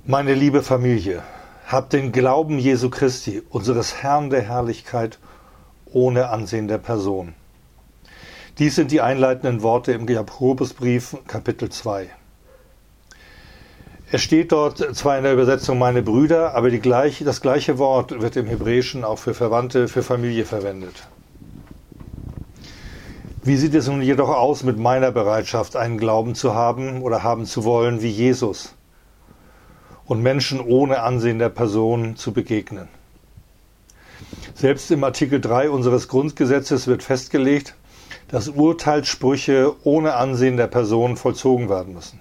Meine liebe Familie, habt den Glauben Jesu Christi, unseres Herrn der Herrlichkeit, ohne Ansehen der Person. Dies sind die einleitenden Worte im Jakobusbrief, Kapitel 2. Es steht dort zwar in der Übersetzung meine Brüder, aber das gleiche Wort wird im Hebräischen auch für Verwandte, für Familie verwendet. Wie sieht es nun jedoch aus mit meiner Bereitschaft, einen Glauben zu haben oder haben zu wollen wie Jesus und Menschen ohne Ansehen der Person zu begegnen? Selbst im Artikel 3 unseres Grundgesetzes wird festgelegt, dass Urteilssprüche ohne Ansehen der Person vollzogen werden müssen.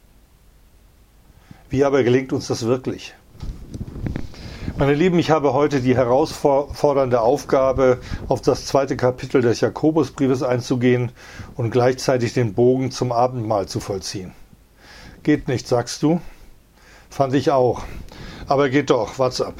Wie aber gelingt uns das wirklich? Meine Lieben, ich habe heute die herausfordernde Aufgabe, auf das 2. Kapitel des Jakobusbriefes einzugehen und gleichzeitig den Bogen zum Abendmahl zu vollziehen. Geht nicht, sagst du? Fand ich auch. Aber geht doch, wart's ab.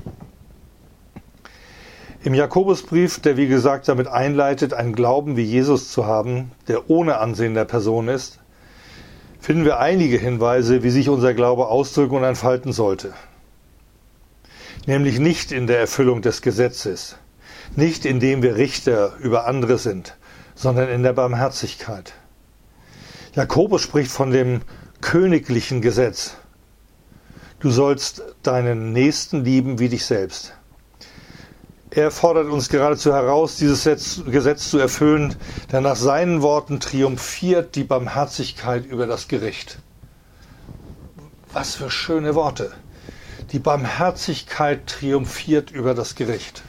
Im Jakobusbrief, der wie gesagt damit einleitet, einen Glauben wie Jesus zu haben, der ohne Ansehen der Person ist, finden wir einige Hinweise, wie sich unser Glaube ausdrücken und entfalten sollte. Nämlich nicht in der Erfüllung des Gesetzes, nicht indem wir Richter über andere sind, sondern in der Barmherzigkeit. Jakobus spricht von dem königlichen Gesetz. Du sollst deinen Nächsten lieben wie dich selbst. Er fordert uns geradezu heraus, dieses Gesetz zu erfüllen, denn nach seinen Worten triumphiert die Barmherzigkeit über das Gericht. Was für schöne Worte. Die Barmherzigkeit triumphiert über das Gericht.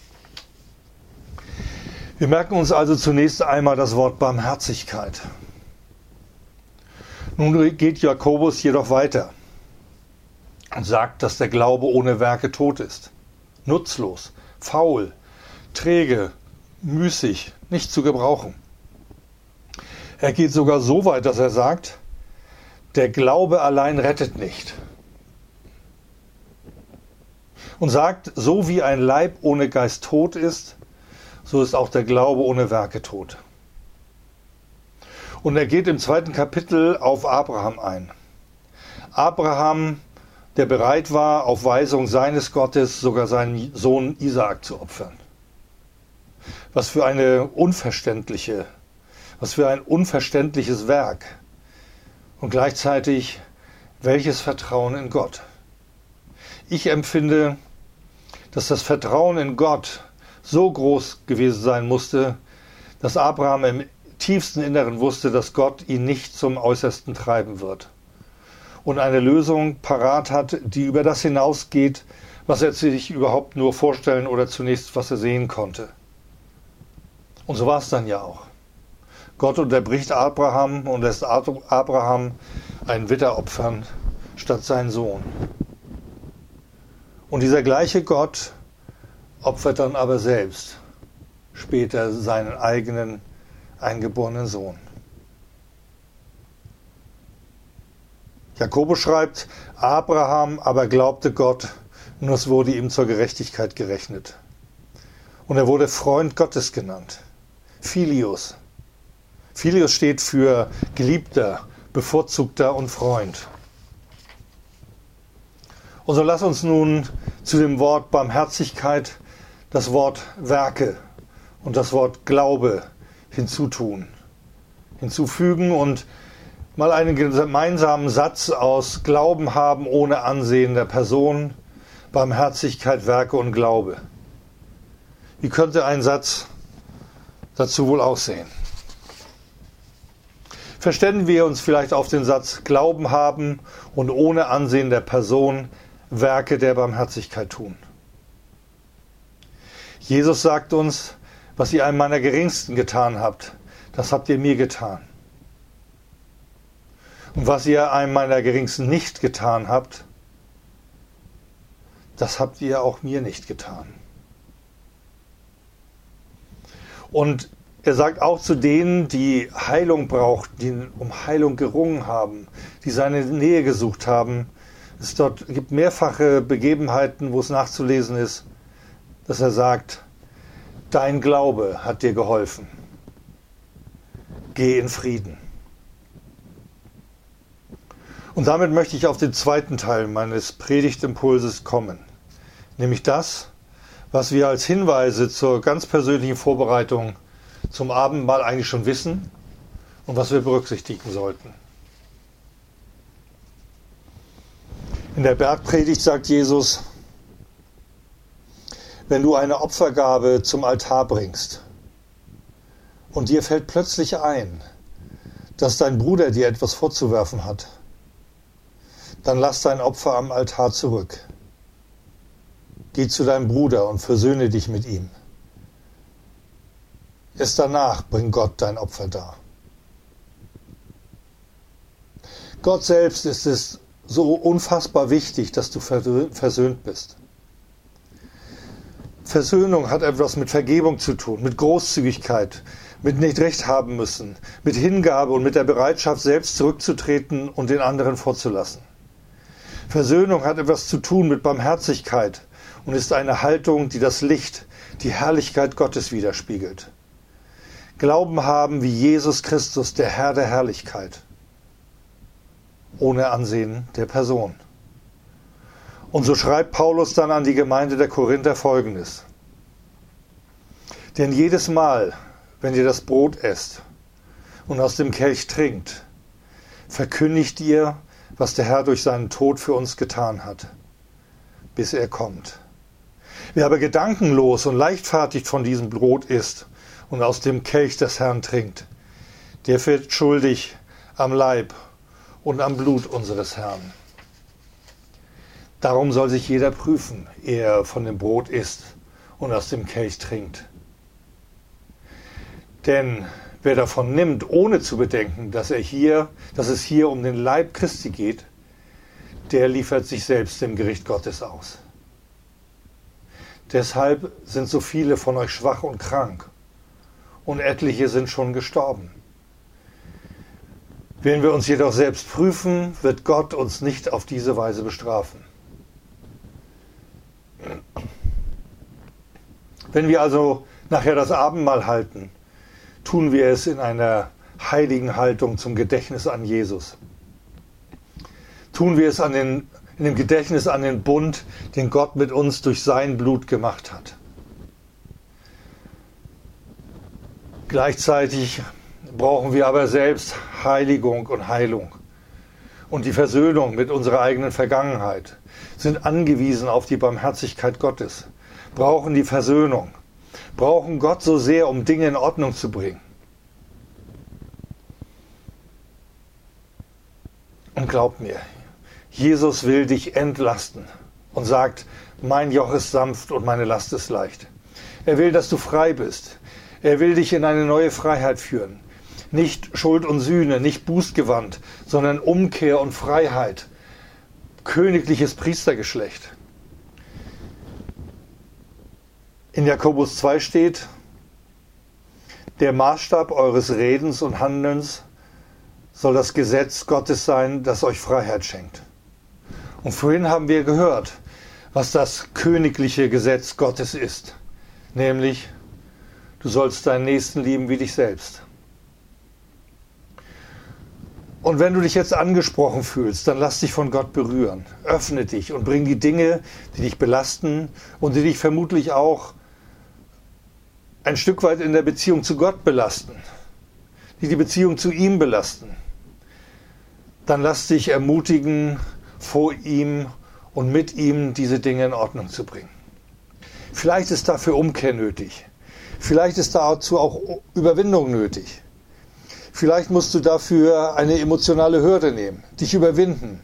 Wir merken uns also zunächst einmal das Wort Barmherzigkeit. Nun geht Jakobus jedoch weiter und sagt, dass der Glaube ohne Werke tot ist, nutzlos, faul, träge, müßig, nicht zu gebrauchen. Er geht sogar so weit, dass er sagt, der Glaube allein rettet nicht. Und sagt, so wie ein Leib ohne Geist tot ist, so ist auch der Glaube ohne Werke tot. Und er geht im 2. Kapitel auf Abraham ein. Abraham, der bereit war, auf Weisung seines Gottes sogar seinen Sohn Isaak zu opfern. Was für ein unverständliches Werk. Und gleichzeitig, welches Vertrauen in Gott. Ich empfinde, dass das Vertrauen in Gott so groß gewesen sein musste, dass Abraham im tiefsten Inneren wusste, dass Gott ihn nicht zum Äußersten treiben wird. Und eine Lösung parat hat, die über das hinausgeht, was er sich überhaupt nur vorstellen oder zunächst, was er sehen konnte. Und so war es dann ja auch. Gott unterbricht Abraham und lässt Abraham einen Widder opfern statt seinen Sohn. Und dieser gleiche Gott opfert dann aber selbst später seinen eigenen eingeborenen Sohn. Jakobus schreibt, Abraham aber glaubte Gott und es wurde ihm zur Gerechtigkeit gerechnet. Und er wurde Freund Gottes genannt. Filius. Filius steht für Geliebter, Bevorzugter und Freund. Und so lass uns nun zu dem Wort Barmherzigkeit das Wort Werke und das Wort Glaube hinzufügen und mal einen gemeinsamen Satz aus Glauben haben ohne Ansehen der Person, Barmherzigkeit, Werke und Glaube. Wie könnte ein Satz dazu wohl aussehen? Verständigen wir uns vielleicht auf den Satz Glauben haben und ohne Ansehen der Person Werke der Barmherzigkeit tun. Jesus sagt uns, was ihr einem meiner Geringsten getan habt, das habt ihr mir getan. Und was ihr einem meiner Geringsten nicht getan habt, das habt ihr auch mir nicht getan. Und er sagt auch zu denen, die Heilung brauchten, die um Heilung gerungen haben, die seine Nähe gesucht haben, gibt mehrfache Begebenheiten, wo es nachzulesen ist, dass er sagt, dein Glaube hat dir geholfen. Geh in Frieden. Und damit möchte ich auf den zweiten Teil meines Predigtimpulses kommen, nämlich das, was wir als Hinweise zur ganz persönlichen Vorbereitung zum Abendmahl eigentlich schon wissen und was wir berücksichtigen sollten. In der Bergpredigt sagt Jesus: Wenn du eine Opfergabe zum Altar bringst und dir fällt plötzlich ein, dass dein Bruder dir etwas vorzuwerfen hat, dann lass dein Opfer am Altar zurück. Geh zu deinem Bruder und versöhne dich mit ihm. Erst danach bringt Gott dein Opfer dar. Gott selbst ist es so unfassbar wichtig, dass du versöhnt bist. Versöhnung hat etwas mit Vergebung zu tun, mit Großzügigkeit, mit nicht recht haben müssen, mit Hingabe und mit der Bereitschaft, selbst zurückzutreten und den anderen vorzulassen. Versöhnung hat etwas zu tun mit Barmherzigkeit und ist eine Haltung, die das Licht, die Herrlichkeit Gottes widerspiegelt. Glauben haben wie Jesus Christus, der Herr der Herrlichkeit, ohne Ansehen der Person. Und so schreibt Paulus dann an die Gemeinde der Korinther Folgendes: Denn jedes Mal, wenn ihr das Brot esst und aus dem Kelch trinkt, verkündigt ihr, was der Herr durch seinen Tod für uns getan hat, bis er kommt. Wer aber gedankenlos und leichtfertig von diesem Brot isst und aus dem Kelch des Herrn trinkt, der wird schuldig am Leib und am Blut unseres Herrn. Darum soll sich jeder prüfen, ehe er von dem Brot isst und aus dem Kelch trinkt. Denn wer davon nimmt, ohne zu bedenken, dass es hier um den Leib Christi geht, der liefert sich selbst dem Gericht Gottes aus. Deshalb sind so viele von euch schwach und krank, und etliche sind schon gestorben. Wenn wir uns jedoch selbst prüfen, wird Gott uns nicht auf diese Weise bestrafen. Wenn wir also nachher das Abendmahl halten, tun wir es in einer heiligen Haltung zum Gedächtnis an Jesus. Tun wir es in dem Gedächtnis an den Bund, den Gott mit uns durch sein Blut gemacht hat. Gleichzeitig brauchen wir aber selbst Heiligung und Heilung und die Versöhnung mit unserer eigenen Vergangenheit, sind angewiesen auf die Barmherzigkeit Gottes, brauchen die Versöhnung, brauchen Gott so sehr, um Dinge in Ordnung zu bringen. Und glaub mir, Jesus will dich entlasten und sagt: Mein Joch ist sanft und meine Last ist leicht. Er will, dass du frei bist. Er will dich in eine neue Freiheit führen. Nicht Schuld und Sühne, nicht Bußgewand, sondern Umkehr und Freiheit. Königliches Priestergeschlecht. In Jakobus 2 steht: Der Maßstab eures Redens und Handelns soll das Gesetz Gottes sein, das euch Freiheit schenkt. Und vorhin haben wir gehört, was das königliche Gesetz Gottes ist. Nämlich, du sollst deinen Nächsten lieben wie dich selbst. Und wenn du dich jetzt angesprochen fühlst, dann lass dich von Gott berühren. Öffne dich und bring die Dinge, die dich belasten und die dich vermutlich auch ein Stück weit in der Beziehung zu Gott belasten, die Beziehung zu ihm belasten. Dann lass dich ermutigen, vor ihm und mit ihm diese Dinge in Ordnung zu bringen. Vielleicht ist dafür Umkehr nötig. Vielleicht ist dazu auch Überwindung nötig. Vielleicht musst du dafür eine emotionale Hürde nehmen, dich überwinden.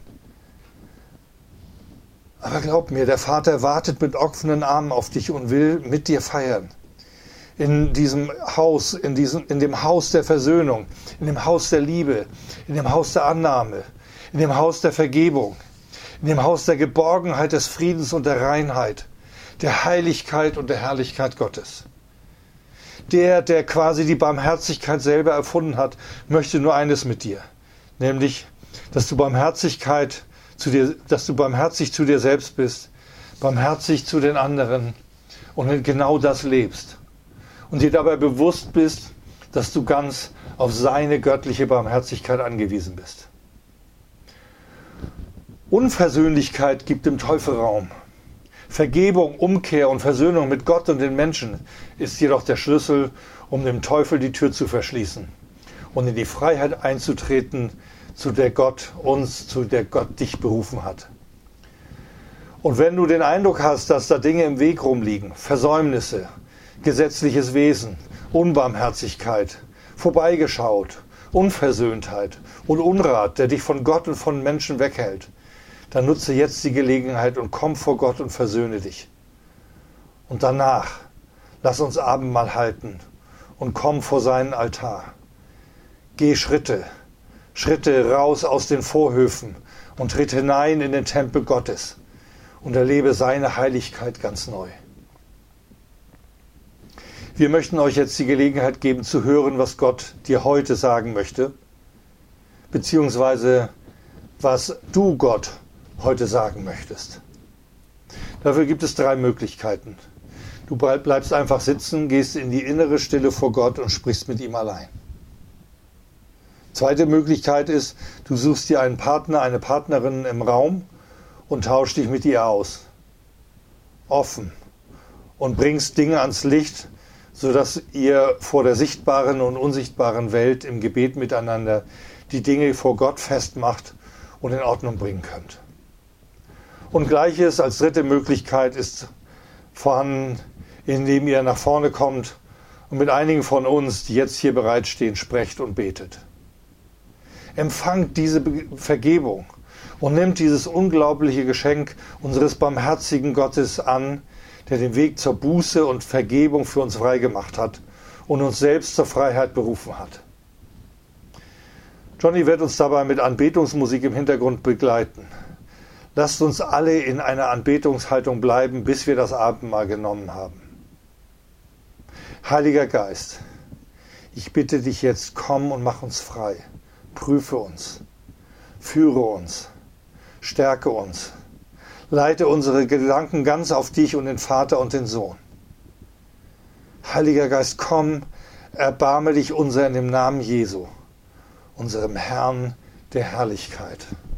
Aber glaub mir, der Vater wartet mit offenen Armen auf dich und will mit dir feiern. In diesem Haus, in dem Haus der Versöhnung, in dem Haus der Liebe, in dem Haus der Annahme, in dem Haus der Vergebung, in dem Haus der Geborgenheit, des Friedens und der Reinheit, der Heiligkeit und der Herrlichkeit Gottes. Der quasi die Barmherzigkeit selber erfunden hat, möchte nur eines mit dir, nämlich, dass du barmherzig zu dir selbst bist, barmherzig zu den anderen und genau das lebst. Und dir dabei bewusst bist, dass du ganz auf seine göttliche Barmherzigkeit angewiesen bist. Unversöhnlichkeit gibt dem Teufel Raum. Vergebung, Umkehr und Versöhnung mit Gott und den Menschen ist jedoch der Schlüssel, um dem Teufel die Tür zu verschließen und in die Freiheit einzutreten, zu der Gott dich berufen hat. Und wenn du den Eindruck hast, dass da Dinge im Weg rumliegen, Versäumnisse, gesetzliches Wesen, Unbarmherzigkeit, vorbeigeschaut, Unversöhntheit und Unrat, der dich von Gott und von Menschen weghält, dann nutze jetzt die Gelegenheit und komm vor Gott und versöhne dich. Und danach lass uns Abendmahl halten und komm vor seinen Altar. Geh Schritte raus aus den Vorhöfen und tritt hinein in den Tempel Gottes und erlebe seine Heiligkeit ganz neu. Wir möchten euch jetzt die Gelegenheit geben zu hören, was Gott dir heute sagen möchte, beziehungsweise was du Gott heute sagen möchtest. Dafür gibt es 3 Möglichkeiten. Du bleibst einfach sitzen, gehst in die innere Stille vor Gott und sprichst mit ihm allein. Zweite Möglichkeit ist, du suchst dir einen Partner, eine Partnerin im Raum und tauschst dich mit ihr aus. Offen. Und bringst Dinge ans Licht, sodass ihr vor der sichtbaren und unsichtbaren Welt im Gebet miteinander die Dinge vor Gott festmacht und in Ordnung bringen könnt. Und Gleiches als dritte Möglichkeit ist vorhanden, indem ihr nach vorne kommt und mit einigen von uns, die jetzt hier bereitstehen, sprecht und betet. Empfangt diese Vergebung und nimmt dieses unglaubliche Geschenk unseres barmherzigen Gottes an, der den Weg zur Buße und Vergebung für uns freigemacht hat und uns selbst zur Freiheit berufen hat. Johnny wird uns dabei mit Anbetungsmusik im Hintergrund begleiten. Lasst uns alle in einer Anbetungshaltung bleiben, bis wir das Abendmahl genommen haben. Heiliger Geist, ich bitte dich jetzt, komm und mach uns frei. Prüfe uns, führe uns, stärke uns. Leite unsere Gedanken ganz auf dich und den Vater und den Sohn. Heiliger Geist, komm, erbarme dich unser in dem Namen Jesu, unserem Herrn der Herrlichkeit.